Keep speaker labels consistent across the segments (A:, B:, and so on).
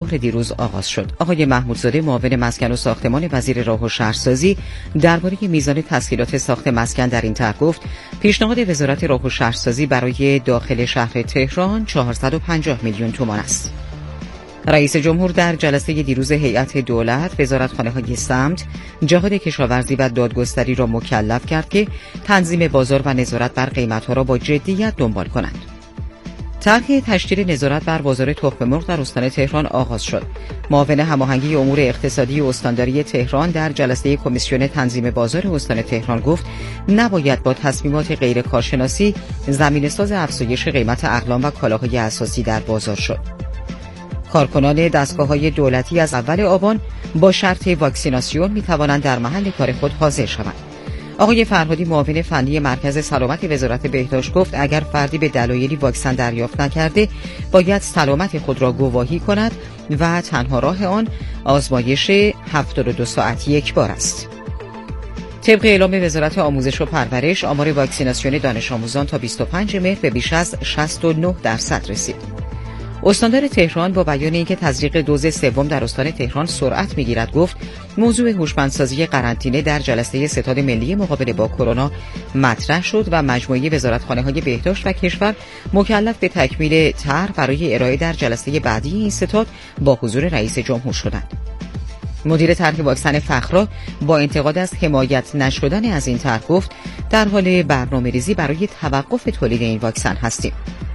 A: دیروز آغاز شد. آقای محمودزاده معاون مسکن و ساختمان وزیر راه و شهرسازی درباره میزان تسهیلات ساخت مسکن در این طرح گفت پیشنهاد وزارت راه و شهرسازی برای داخل شهر تهران 450 میلیون تومان است. رئیس جمهور در جلسه دیروز هیئت دولت وزارتخانه‌های سمت، جهاد کشاورزی و دادگستری را مکلف کرد که تنظیم بازار و نظارت بر قیمت‌ها را با جدیت دنبال کنند. طرح تشدید نظارت بر بازار تخم مرغ در استان تهران آغاز شد. معاون هماهنگی امور اقتصادی استانداری تهران در جلسه کمیسیون تنظیم بازار استان تهران گفت نباید با تصمیمات غیر کارشناسی زمینه‌ساز افزایش قیمت اقلام و کالاهای اساسی در بازار شد. کارکنان دستگاه‌های دولتی از اول آبان با شرط واکسیناسیون می‌توانند در محل کار خود حاضر شوند. آقای فرهادی معاون فنی مرکز سلامت وزارت بهداشت گفت اگر فردی به دلایلی واکسن دریافت نکرده باید سلامت خود را گواهی کند و تنها راه آن آزمایش 72 ساعتی یک بار است. طبق اعلام وزارت آموزش و پرورش آمار واکسیناسیون دانش آموزان تا 25 مهر به بیش از 69% رسید. استاندار تهران با بیان اینکه تزریق دوز سوم در استان تهران سرعت می‌گیرد گفت موضوع هوشمندسازی قرنطینه در جلسه ستاد ملی مقابله با کرونا مطرح شد و مجموعه وزارتخانه‌های بهداشت و کشور مکلف به تکمیل طرح برای ارائه در جلسه بعدی این ستاد با حضور رئیس جمهور شدند. مدیر طرح واکسن فخرا با انتقاد از حمایت نشدن از این طرح گفت در حال برنامه‌ریزی برای توقف تولید این واکسن هستیم.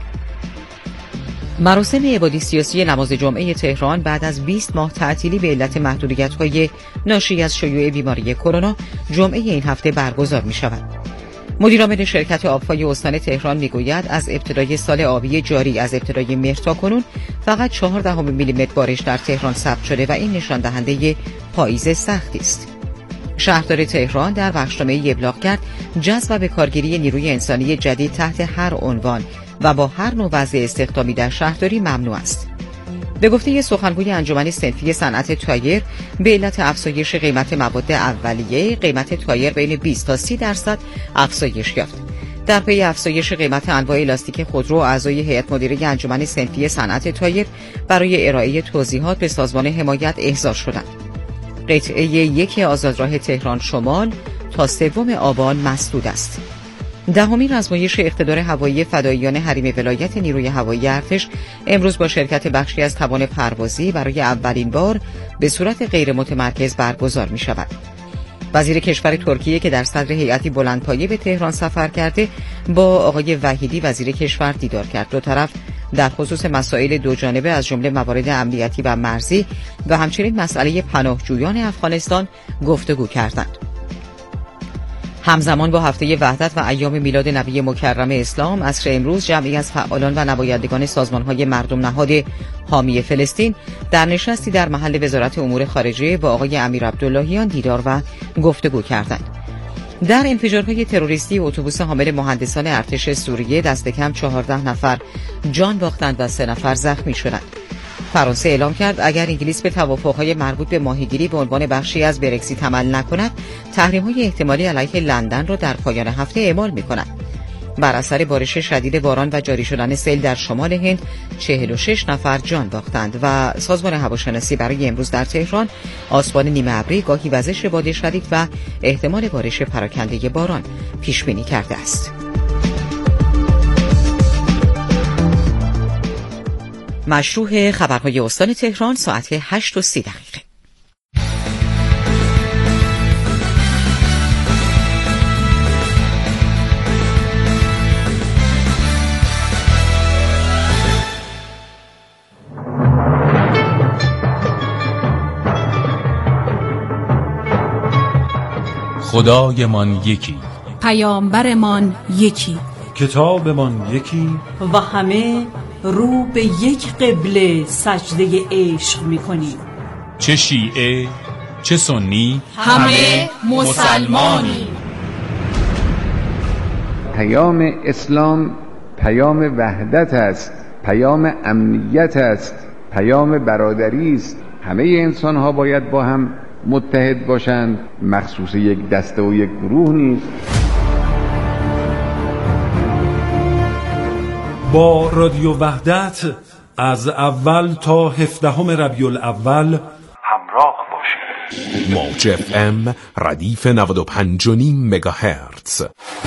A: مراسم عبادی سیاسی نماز جمعه تهران بعد از 20 ماه تعطیلی به علت محدودیت‌های ناشی از شیوع بیماری کرونا جمعه این هفته برگزار می‌شود. مدیرعامل شرکت آب‌های استان تهران می‌گوید از ابتدای سال آبی جاری از ابتدای مهر تا کنون فقط 4 میلیمتر بارش در تهران ثبت شده و این نشان دهنده پاییز سختی است. شهردار تهران در بخشنامه‌ای ابلاغ کرد جذب به کارگیری نیروی انسانی جدید تحت هر عنوان و با هر نوع وضع استخدامی در شهرداری ممنوع است. به گفته سخنگوی انجمن صنفی صنعت تایر به علت افزایش قیمت مواد اولیه قیمت تایر بین 20 تا 30% افزایش یافت. در پی افزایش قیمت انواع لاستیک خودرو اعضای هیئت مدیره انجمن صنفی صنعت تایر برای ارائه توضیحات به سازمان حمایت احضار شدند. قطعه 1 آزادراه تهران شمال تا 3 آبان مسدود است. 10مین آزمایش اقتدار هوایی فداییان حریم ولایت نیروی هوایی ارتش امروز با شرکت بخشی از توان پروازی برای اولین بار به صورت غیر متمرکز برگزار می شود. وزیر کشور ترکیه که در صدر هیئتی بلندپایه به تهران سفر کرده با آقای وحیدی وزیر کشور دیدار کرد. دو طرف در خصوص مسائل دوجانبه از جمله موارد امنیتی و مرزی و همچنین مسئله پناهجویان افغانستان گفتگو کردند. همزمان با هفته وحدت و ایام میلاد نبی مکرم اسلام عصر امروز جمعی از فعالان و نمایندگان سازمان‌های مردم نهاد حامی فلسطین در نشستی در محل وزارت امور خارجه با آقای امیر عبداللهیان دیدار و گفتگو کردند. در انفجارهای تروریستی اتوبوس حامل مهندسان ارتش سوریه دست کم 14 نفر جان باختند و 3 نفر زخمی شدند. فرانسه اعلام کرد اگر انگلیس به توافقهای مربوط به ماهیگیری به عنوان بخشی از برکزیت عمل نکند، تحریم‌های احتمالی علیه لندن را در پایان هفته اعمال می‌کند. بر اثر بارش شدید باران و جاری شدن سیل در شمال هند 46 نفر جان باختند و سازمان هواشناسی برای امروز در تهران آسمان نیمه ابری گاهی وزش باد شدید و احتمال بارش پراکنده باران پیش بینی کرده است. مشروع خبرهای استان تهران ساعت 8:30.
B: خدایمان یکی،
C: پیامبرمان یکی،
D: کتابمان یکی
E: و همه رو به یک قبله سجده عشق می‌کنیم.
B: چه شیعه چه سنی
C: همه مسلمانیم.
F: پیام اسلام پیام وحدت است، پیام امنیت است، پیام برادری است. همه انسان‌ها باید با هم متحد باشند، مخصوص یک دسته و یک گروه نیست.
D: با رادیو وحدت از اول تا 17 ربیع الاول
G: همراه باشید.
H: موج اف ام ردیف 95.5 مگاهرتز.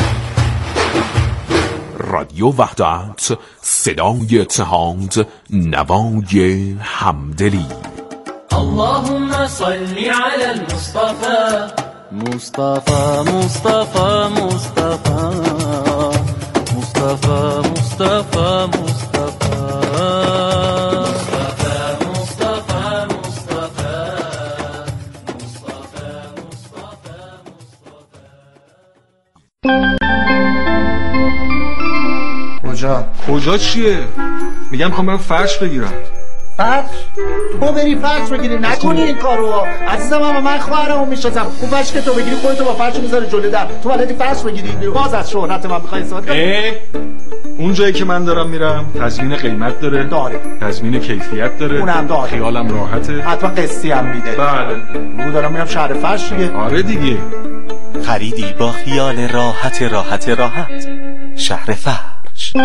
H: رادیو وحدت، صدای اتحاد، نوای همدلی.
I: اللهم صل على المصطفى مصطفى مصطفى مصطفى مصطفى مصطفى
J: کجا چیه؟ میگم میخوام برم فرش بگیرم.
K: فرش؟ تو بری فرش بگیری، نکنی این کارو عزیزم. من خواهرمو میشناسم. اون فرش که تو بگیری خودتو با فرش میذاری جلوی در. تو بلدی فرش بگیری؟ باز از شهرت من میخوای استفاده کنی؟
J: اون جایی که من دارم میرم تضمین قیمت داره، تضمین کیفیت داره،
K: اونم داره،
J: خیالم راحته،
K: حتما قسطی هم میده.
J: بله.
K: رو دارم میرم شهر فرش دیگه.
J: آره دیگه.
L: خریدی با خیال راحت راحت راحت. شهر فرش.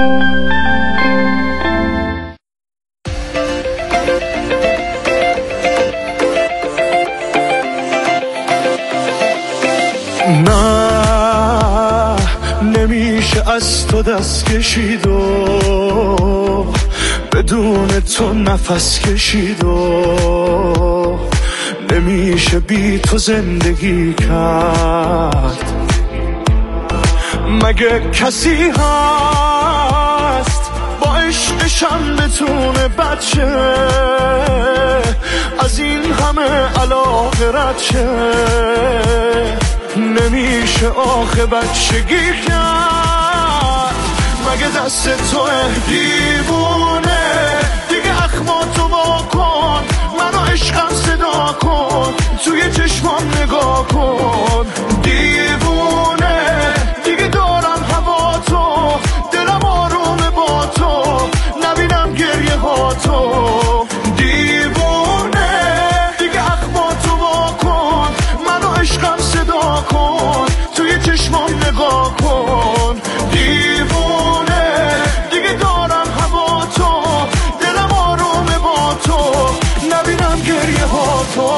M: نه نمیشه از تو دست کشید و بدون تو نفس کشید و نمیشه بی تو زندگی کرد. مگه کسی هست با عشقشم بتونه بچه از این همه علاقه رد شه؟ نمیشه آخه بچگی کرد. مگه دست تو دیوونه دیگه اخماتو واکن، منو عشقم صدا کن، توی چشمام نگاه کن. دیوونه دیگه دارم هوا تو، دلم آرومه با تو، نبینم گریه ها تو. دیوونه دیگه اخماتو واکن، منو عشقم صدا کن، توی چشمام نگاه کن. دیوونه دیگه دارم هوا تو، دلم آرومه با تو، نبینم گریه ها تو.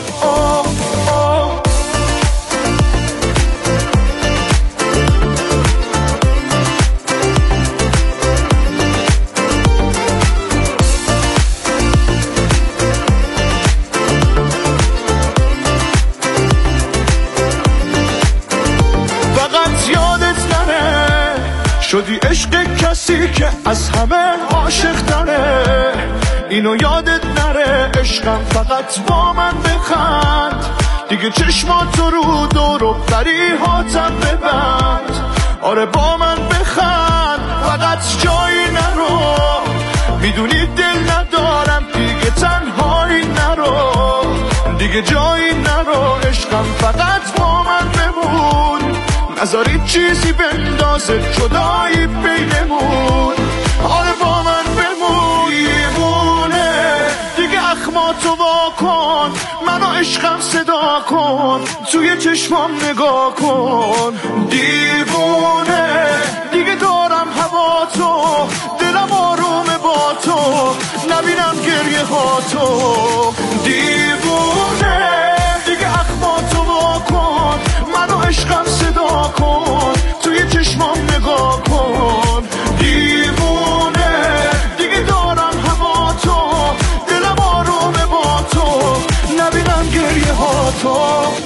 M: شدی عشق کسی که از همه عاشق داره، اینو یادت نره. عشقم فقط با من بخند، دیگه چشماتو رو دور و بری هاتم ببند. آره با من بخند، فقط جایی نرو، میدونی دل ندارم دیگه تنهایی نرو، دیگه جایی نرو. عشقم فقط با من بمون، نذاری چیزی بندازه جدایی بینمون. آره با من بمون. دیوونه دیگه اخماتو واکن، منو عشقم صدا کن، توی چشمام نگاه کن. دیوونه دیگه دارم هوا تو، دلم آرومه با تو، نبینم گریه ها تو. دیوونه دیگه اخماتو واکن، منو عشقم صدا کن، توی چشمام نگاه کن. دیوونه دیگه دارم هوا تو، دلم آرومه با تو، نبینم گریه ها تو.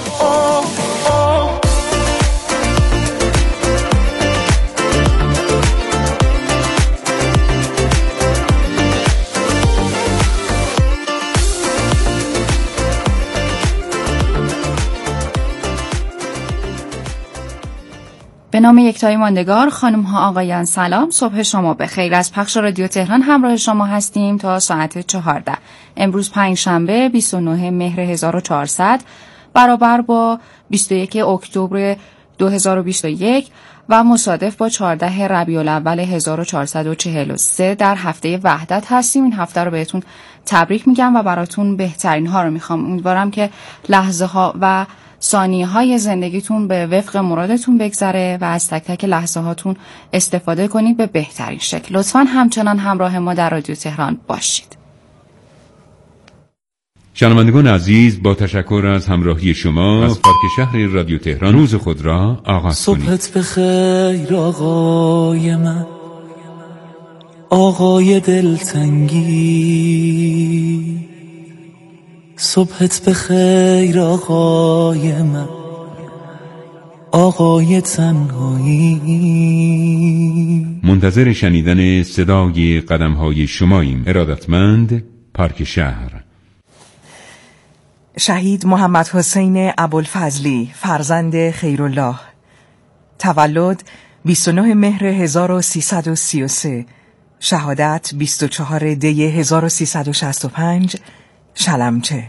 N: به نام یکتای ماندگار، خانم ها آقایان سلام، صبح شما بخیر. از پخش رادیو تهران همراه شما هستیم تا ساعت 14. امروز پنجشنبه 29 مهر 1400 برابر با 21 اکتبر 2021 و مصادف با 14 ربیع الاول 1443 در هفته وحدت هستیم. این هفته رو بهتون تبریک میگم و براتون بهترین ها رو میخوام. امیدوارم که لحظه ها و ثانیه‌های زندگیتون به وفق مرادتون بگذره و از تک تک لحظه هاتون استفاده کنید به بهترین شکل. لطفاً همچنان همراه ما در رادیو تهران باشید.
O: شنوندگان عزیز، با تشکر از همراهی شما از پارک شهر رادیو تهران روز خود را آغاز کنید.
I: صبحت بخیر آقای من، آقای دلتنگی. صبحت بخیر آقای من، آقای تنهایی.
O: منتظر شنیدن صدای قدم‌های شماییم. ارادتمند، پارک شهر.
P: شهید محمد حسین ابوالفضلی، فرزند خیرالله. تولد 29 مهر 1333. شهادت 24 دی 1365. شلمچه.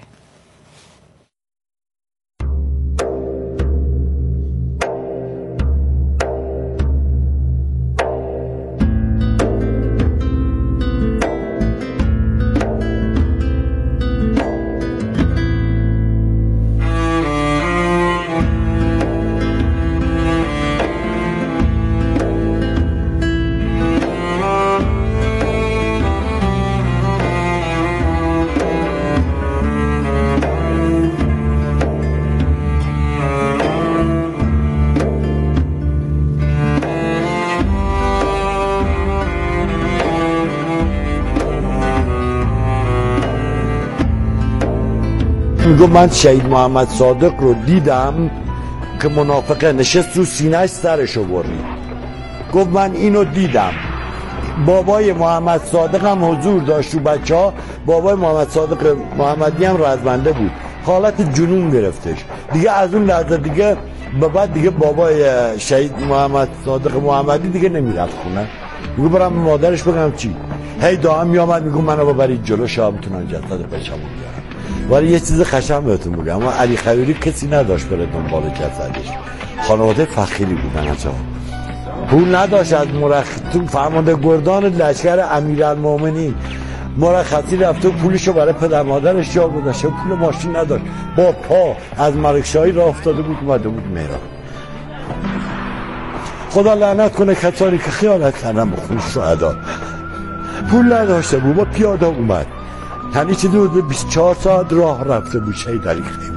Q: میگم من شهید محمد صادق رو دیدم که منافقه نشست رو سینه‌اش سرشو برید. گفت من اینو دیدم. بابای محمد صادق هم حضور داشت و بچه‌ها. بابای محمد صادق محمدی هم رزمنده بود. حالت جنون گرفتش دیگه. از اون لحظه دیگه به بعد دیگه بابای شهید محمد صادق محمدی دیگه نمیرفت خونه. میگه برم مادرش بگم چی. هی دائم میامد میگم منو ببرید جلو شاه میتونن جسد بچه‌مو بیارن. ولی یه چیز قشنگ بهتون بگم، اما علی خیری کسی نداشت بره دنبال جسدش. خانواده فقیری بودن اصلا. پول نداشت از تو فرمانده گردان لشکر امیرالمومنین مرخصی رفته پولشو برای پدر مادرش جا گذاشته. پول ماشین نداشت، با پا از ملکشاهی راه افتاده بود اومده بود مهران. خدا لعنت کنه کسانی که خیانت کردن به خون شهدا. پول نداشته بود، با پیاده اومد. یعنی چه 24 ساعت راه رفته بود شهید علی خیری.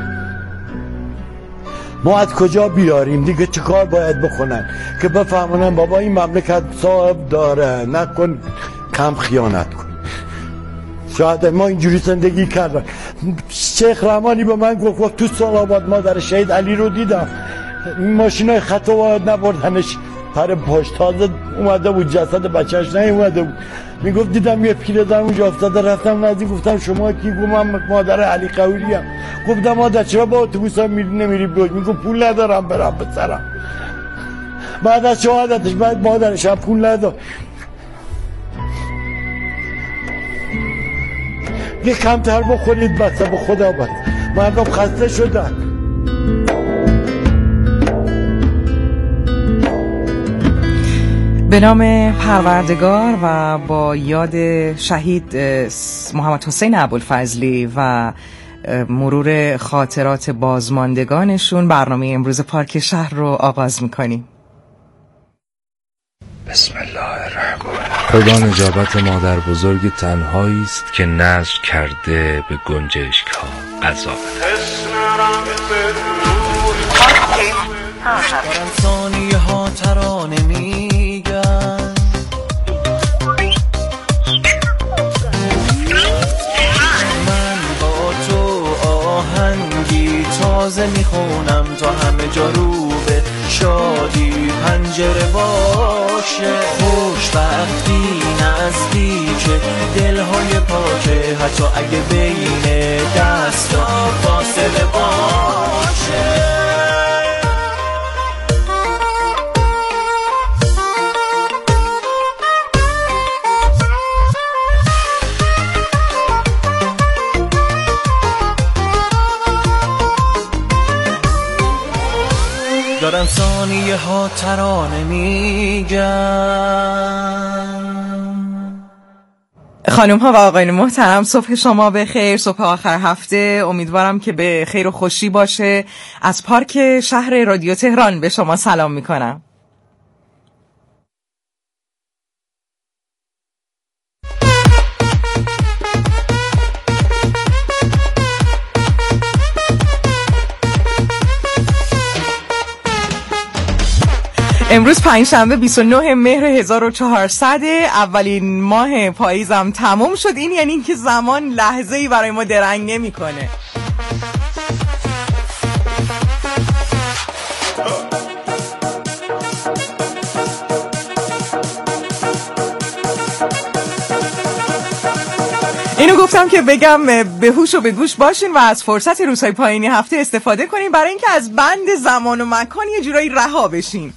Q: ما از کجا بیاریم دیگه؟ چه کار باید بکنن که بفهمونن بابا این مملکت صاحب داره، نکن کم خیانت کن. شاید ما اینجوری زندگی کردن. شیخ رحمانی به من گفت تو سالاباد ما در شهید علی رو دیدم، ماشینای خطا باید نبردنش پر پشت. تازه اومده بود جسد بچهش نیومده بود. میگفت دیدم یه پیرزن اونجا افتاده، رفتم نزدیک گفتم شما کی؟ گفت من مادر علی خیری ام. گفتم مادر چرا با اتوبوس نمیری بلوک؟ میگفت پول ندارم برم بسرم. بعد از شهادتش بعد مادرش هم پول نداشت. یه کمتر بخورید بس به خدا بس. مردم خسته شدن.
P: به نام پروردگار و با یاد شهید محمد حسین ابوالفضلی و مرور خاطرات بازماندگانشون برنامه امروز پارک شهر رو آغاز میکنیم.
R: بسم الله الرحمن الرحیم. خدا نجابت مادر بزرگ تنهایی است که نذر کرده به گنجشک ها عذاب.
I: ثانیه ها ترانه میگن، من با تو آهنگی تازه میخونم تا همه جا رو به شادی پنجره باشه. خوشبختی نزدیکه دلهای پاکه، حتی اگه بین دستا فاصله باشه. دارن ثانیه ها ترانه میگن،
P: خانم ها و آقایان محترم، صبح شما بخیر، صبح آخر هفته. امیدوارم که به خیر و خوشی باشه. از پارک شهر رادیو تهران به شما سلام میکنم. امروز پنجشنبه 29 مهر 1400، اولین ماه پاییزم تموم شد. این یعنی که زمان لحظه‌ای برای ما درنگ نمی‌کنه. اینو گفتم که بگم به هوش و به گوش باشین و از فرصت روزهای پایینی هفته استفاده کنین برای اینکه از بند زمان و مکان یه جورایی رها بشین.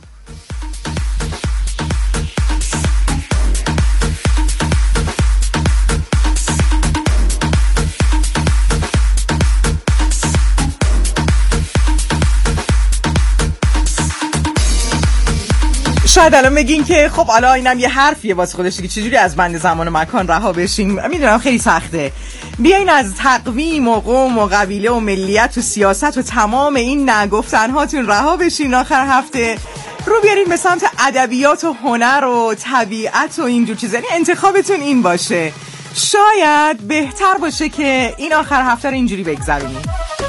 P: شاید الان بگین که خب حالا اینم یه حرفیه واسه خودش که چجوری از بند زمان و مکان رها بشیم. میدونم خیلی سخته. بیاین از تقویم و قوم و قبیله و ملیت و سیاست و تمام این نگفتنهاتون رها بشین. آخر هفته رو بیارین به سمت ادبیات و هنر و طبیعت و اینجور چیزا. یعنی انتخابتون این باشه. شاید بهتر باشه که این آخر هفته رو اینجوری بگذرونیم.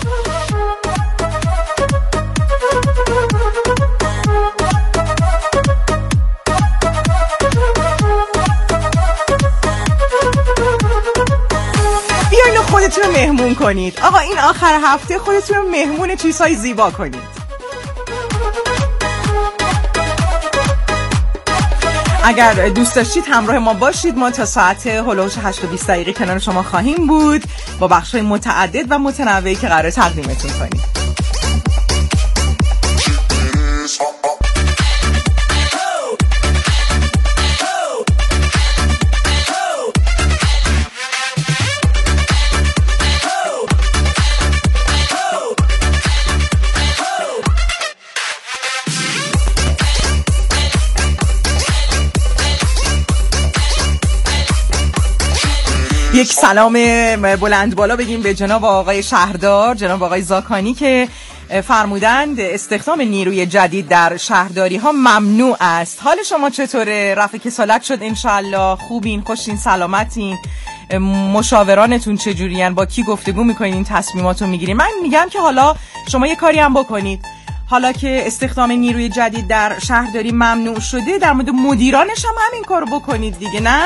P: خودتون رو مهمون کنید. آقا این آخر هفته خودتون رو مهمون چیزهای زیبا کنید. اگر دوست داشتید همراه ما باشید. ما تا ساعت هلوش 8:20 کنار شما خواهیم بود با بخش‌های متعدد و متنوعی که قراره تقدیمتون کنیم. یک سلام بلند بالا بگیم به جناب آقای شهردار، جناب آقای زاکانی که فرمودند استخدام نیروی جدید در شهرداری ها ممنوع است. حال شما چطوره؟ رفع کسالت شد انشالله؟ خوبین؟ خوشین؟ سلامتین؟ مشاورانتون چجورین؟ با کی گفتگو میکنین این تصمیماتو میگیرین؟ من میگم که حالا شما یه کاری هم بکنید. حالا که استخدام نیروی جدید در شهرداری ممنوع شده، در مورد مدیرانش هم همین کارو بکنید دیگه، نه؟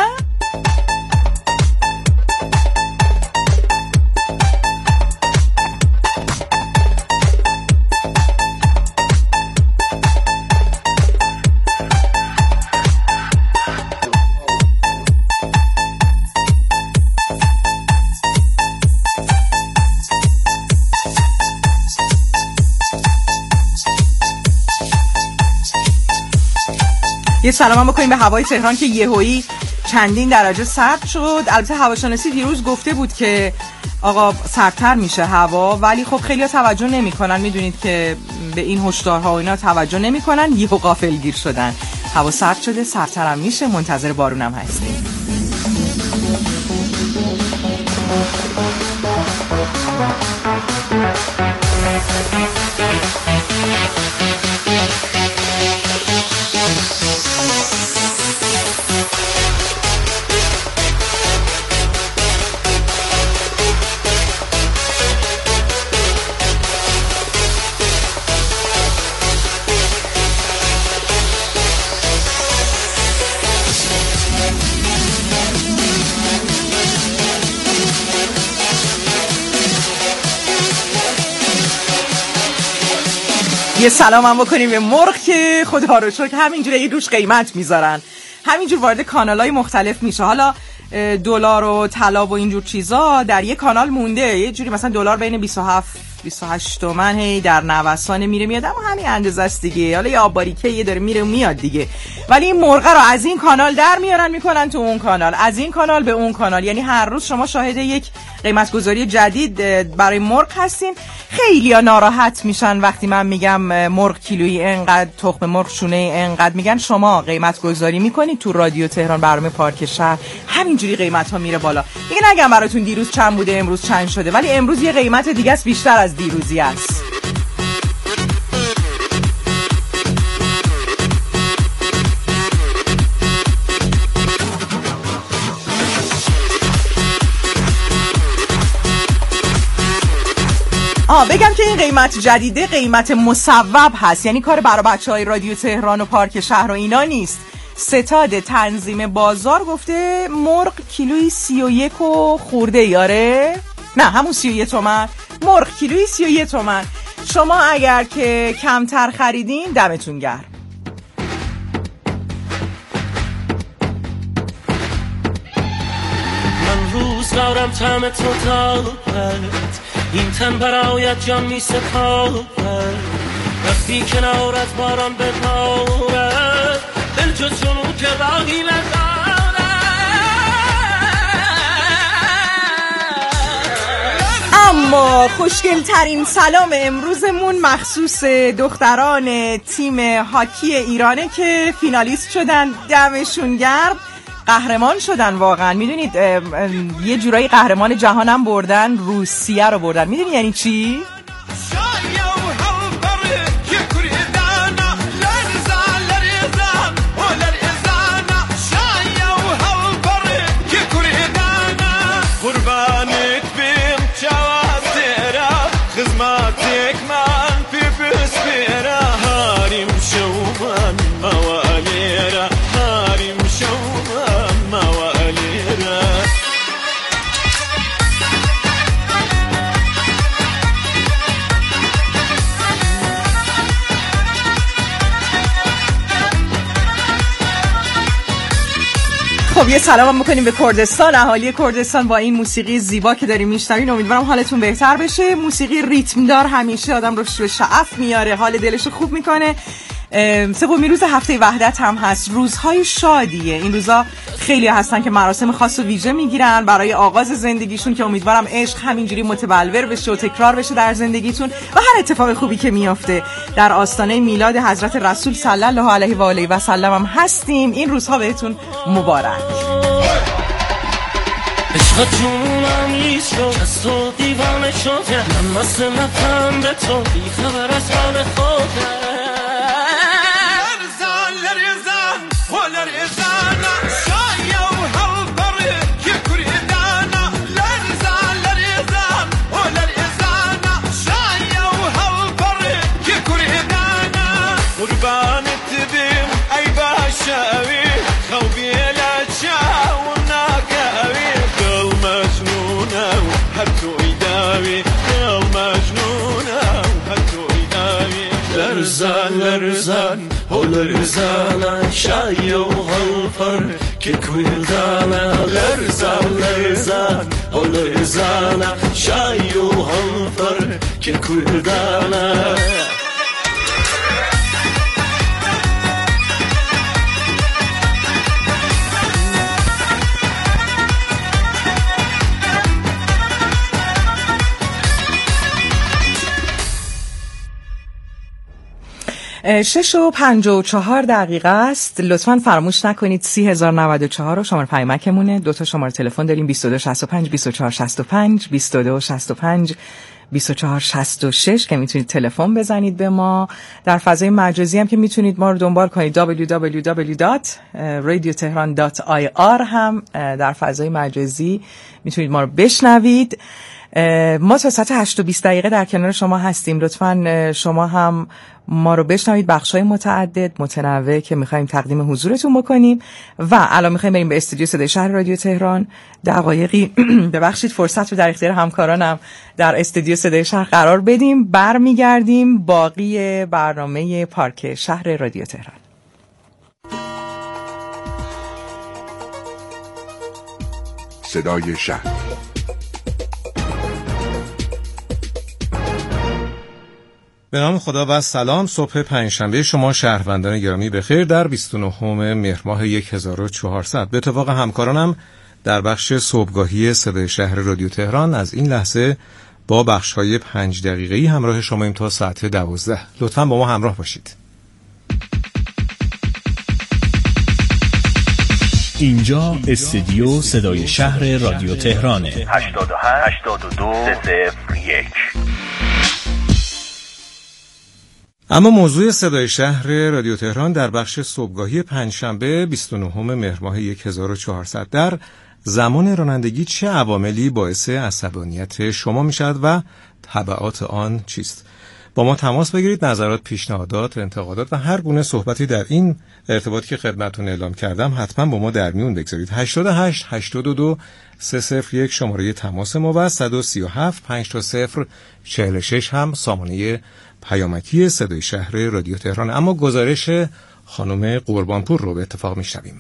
P: یه سلام هم بکنیم به هوای تهران که یهویی چندین درجه سرد شد. البته هواشناسی دیروز گفته بود که آقا سردتر میشه هوا، ولی خب خیلی توجه نمی‌کنن. میدونید که به این هشدارها و اینا توجه نمی‌کنن، یهو غافلگیر شدن. هوا سرد شده، سردتر هم میشه، منتظر بارونم هستیم. یه سلام هم بکنیم به مرغ که خدا رو شکر همینجوری یه روش قیمت میذارن، همینجور وارد کانال‌های مختلف میشه. حالا دلار و طلا و اینجور چیزا در یه کانال مونده، یه جوری مثلا دلار بین 27-28 تومن هی در نوسان میره میاد، اما همین اندازه است دیگه. حالا یه آباریکه یه داره میره و میاد دیگه، ولی این مرغ رو از این کانال در میارن میکنن تو اون کانال، از این کانال به اون کانال. یعنی هر روز شما شاهد یک قیمت گذاری جدید برای مرغ هستین. خیلیا ناراحت میشن وقتی من میگم مرغ کیلویی انقدر، تخم مرغ شونه انقدر. میگن شما قیمت گذاری میکنید تو رادیو تهران برنامه پارک شهر همینجوری قیمت ها میره بالا. دیگه نگم براتون دیروز چند بوده امروز چند شده، ولی امروز یه قیمت دیگه است بیشتر از دیروزی است. بگم که این قیمت جدیده قیمت مصوب هست، یعنی کار برای بچهای رادیو تهران و پارک شهر و اینا نیست. ستاد تنظیم بازار گفته مرغ کیلویی 31 و خورده یاره، نه همون 31 تومن. مرغ کیلویی 31 تومن. شما اگر که کمتر خریدین دمتون گرم.
I: من روزگارم طعم تو دارد، این تن برایت جان می سپارد، وقتی کنارت باران ببارد، دل جز جنون که راهی ندارد.
P: اما خوشگل ترین سلام امروزمون مخصوص دختران تیم هاکی ایرانه که فینالیست شدن. دمشون گرم، قهرمان شدن. واقعا میدونید یه جورایی قهرمان جهانم بردن، روسیه رو بردن. میدونی یعنی چی؟ خب یه سلام هم میکنیم به کردستان، اهالی کردستان. با این موسیقی زیبا که داریم میشنوین امیدوارم حالتون بهتر بشه. موسیقی ریتمدار همیشه آدم رو به شعف میاره، حال دلش خوب میکنه. سومین روز هفته وحدت هم هست، روزهای شادیه. این روزا خیلی هستن که مراسم خاص و ویژه میگیرن برای آغاز زندگیشون که امیدوارم عشق همینجوری متبلور بشه و تکرار بشه در زندگیتون و هر اتفاق خوبی که میافته. در آستانه میلاد حضرت رسول صلی الله علیه و آله و سلم هم هستیم. این روزها بهتون مبارک.
I: عشق جونم ایشو از تو دیوانه شده، من مثل نفهم به تو بی خبر از حال خوده. لرزان ولرزان شاي وغنفر ككويدانا لرزان ولرزان شاي وغنفر ككويدانا.
P: شش و 54 دقیقه است. لطفاً فراموش نکنید 30,094 رو شماره پیامکمونه. دو تا شماره تلفن داریم، 2265 2465 2265 2466 که میتونید تلفن بزنید به ما. در فضای مجازی هم که میتونید ما رو دنبال کنید www.radiotehran.ir هم در فضای مجازی میتونید ما رو بشنوید. ما تا ساعت 8:20 در کنار شما هستیم. لطفاً شما هم ما رو بشنوید، بخش‌های متعدد متنوع که می‌خوایم تقدیم حضورتون بکنیم. و الان می‌خوایم بریم به استودیو صدای شهر رادیو تهران. دقایقی ببخشید فرصت رو در اختیار همکارانم در استودیو صدای شهر قرار بدیم. برمیگردیم باقی برنامه پارک شهر رادیو تهران.
H: صدای شهر.
S: به نام خدا و سلام. صبح پنجشنبه شما شهروندان گرامی بخیر در 29 مهر ماه 1400. به اتفاق همکارانم در بخش صبحگاهی صدای شهر رادیو تهران از این لحظه با بخش‌های 5 دقیقه‌ای همراه شماییم تا ساعت 12. لطفاً با ما همراه باشید.
B: اینجا استودیو صدای شهر رادیو تهرانه.
G: 88 82 301.
S: اما موضوع صدای شهر رادیو تهران در بخش صبحگاهی پنجشنبه 29 مهر ماه 1400 در زمان رانندگی چه عواملی باعث عصبانیت شما می شود و تبعات آن چیست؟ با ما تماس بگیرید. نظرات، پیشنهادات، انتقادات و هر گونه صحبتی در این ارتباطی که خدمتتون اعلام کردم حتما با ما در میون بگذارید. 88 82 301 شماره تماس ما و 137 5046 هم سامانه پیامکی صدای شهر رادیو تهران. اما گزارش خانم قربانپور رو به اتفاق میشنویم.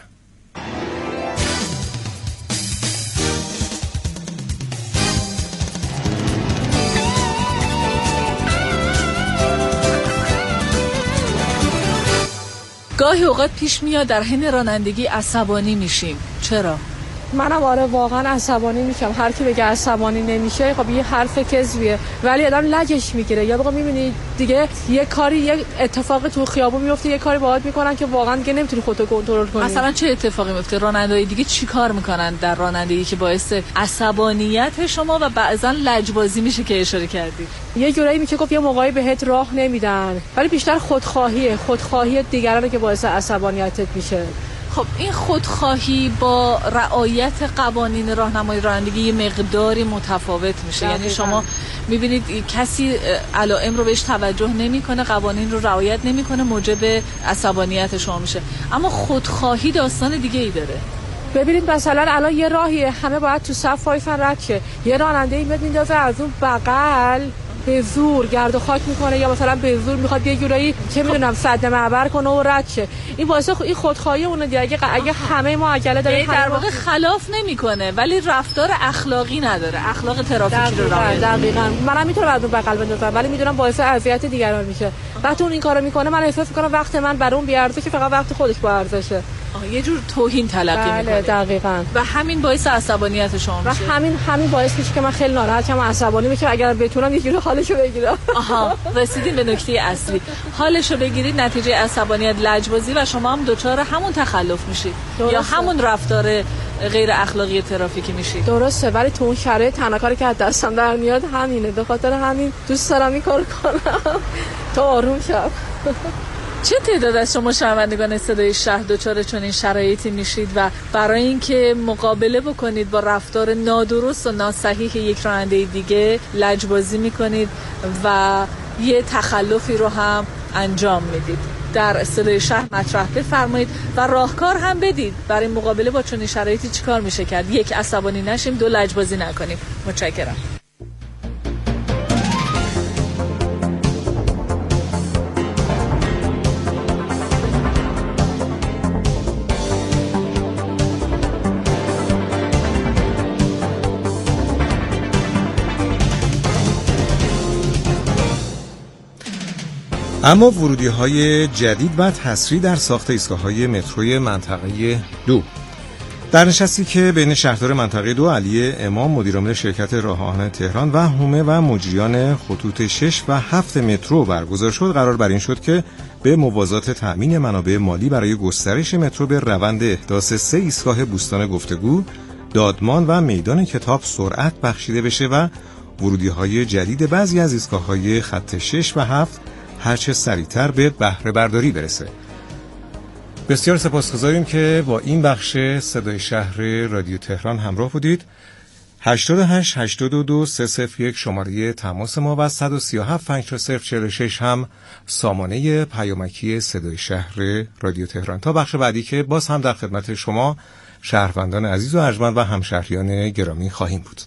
T: گاهی اوقات پیش میاد در حین رانندگی عصبانی میشیم. چرا؟
U: منم آره واقعا عصبانی میشم. هر کی بگه عصبانی نمیشه خب یه حرف کذبیه، ولی آدم لجش میگیره. یا بگم میبینی دیگه یه کاری، یه اتفاقی تو خیابون میفته، یه کاری باهات میکنن که واقعا دیگه نمیتونی خودتو کنترل کنی.
T: مثلا چه اتفاقی میفته؟ راننده‌های دیگه چیکار میکنن در رانندگی که باعث عصبانیت شما و بعضا لجبازی میشه که اشاره کردی؟
U: یه جورایی میشه گفت یه موقعی بهت راه نمیدن، ولی بیشتر خودخواهی دیگرانه که باعث عصبانیتت میشه.
T: خب این خودخواهی با رعایت قوانین راهنمایی رانندگی یه مقداری متفاوت میشه. یعنی شما میبینید کسی علائم رو بهش توجه نمیکنه، قوانین رو رعایت نمیکنه، موجب عصبانیت شما میشه. اما خودخواهی داستان دیگه ای داره.
U: ببینید مثلا الان یه راهیه همه باید تو صف وایسن رد شه، یه راننده میاد میندازه از اون بغل به زور گرد و خاک میکنه، یا مثلا به زور میخواد یه جورایی چه میدونم صد معبر کنه و رد شه. این واسه این خودخواهی اونه دیگه. اگه همه ما عجله داریم
T: در واقع خلاف نمیکنه ولی رفتار اخلاقی نداره، اخلاق ترافیکی رو رعایت.
U: دقیقاً منم میتونم از اون بغل بندازم ولی میدونم باعث اذیت دیگران میشه. وقتی اون این کارو میکنه من احساس میکنم وقت من برام بی ارزشه، فقط وقت خودش با ارزشه.
T: یه جور توهین تلقی میکنه.
U: دقیقاً.
T: و همین باعث عصبانیت شما میشه.
U: و همین باعث میشه که من خیلی ناراحتم و عصبانی میشم. اگر بتونم یه جوری حالشو بگیرم.
T: رسیدین به نکته اصلی. حالشو بگیرید، نتیجه عصبانیت لجبازی و شما هم دچار همون تخلف میشید یا همون رفتار غیر اخلاقی ترافیکی میشید.
U: درسته، ولی تو اون شرایط تنها کاری که از دستم در میاد همینه. به خاطر همین دوست دارم این کارو کنم تا آروم شم.
T: چه تعداد از شما شنوندگان صدای شهر دچار چنین شرایطی میشید و برای اینکه مقابله بکنید با رفتار نادرست و ناصحیح یک راننده دیگه لجبازی میکنید و یه تخلفی رو هم انجام میدید؟ در صدای شهر مطرح بفرمایید و راهکار هم بدید برای مقابله با چنین شرایطی چیکار میشه کرد. 1 عصبانی نشیم، 2 لجبازی نکنیم. متشکرم.
S: اما ورودی‌های جدید و تسریع در ساخت ایستگاه‌های متروی منطقه 2. در نشستی که بین شهردار منطقه 2 علی امام، مدیرعامل شرکت راه آهن تهران و حومه و مجریان خطوط 6 و 7 مترو برگزار شد، قرار بر این شد که به موازات تأمین منابع مالی برای گسترش مترو به روند احداث 3 ایستگاه بوستان گفتگو، دادمان و میدان کتاب سرعت بخشیده بشه و ورودی‌های جدید بعضی از ایستگاه‌های خط 6 و 7 هرچه سریعتر به بهره برداری برسه. بسیار سپاسگزاریم که با این بخش صدای شهر رادیو تهران همراه بودید. 88 82 301 شماره تماس ما و 137 5046 هم سامانه پیامکی صدای شهر رادیو تهران. تا بخش بعدی که باز هم در خدمت شما شهروندان عزیز و ارجمند و همشهریان گرامی خواهیم بود.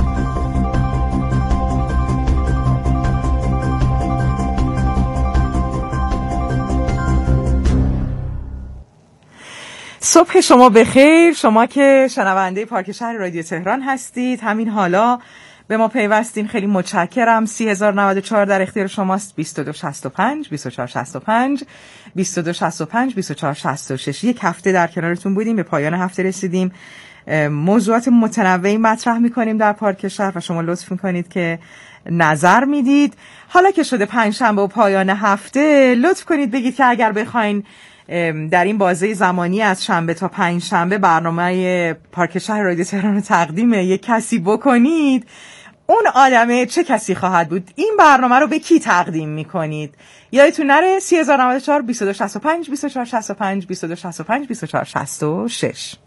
P: صبح شما بخیر. شما که شنونده پارک شهر رادیو تهران هستید، همین حالا به ما پیوستین، خیلی متشکرم. 30,094 در اختیار شماست. 2265 2465 2265 2466. یک هفته در کنارتون بودیم، به پایان هفته رسیدیم. موضوعات متنوعی مطرح میکنیم در پارک شهر و شما لطف میکنید که نظر میدید. حالا که شده پنجشنبه و پایان هفته، لطف کنید بگید که اگر بخواین در این بازه زمانی از شنبه تا پنجشنبه برنامه پارک شهر رادیو تهران رو تقدیم یک کسی بکنید، اون آدمه چه کسی خواهد بود؟ این برنامه رو به کی تقدیم میکنید؟ یادتون نره 3094 2265 2465 2265 2466.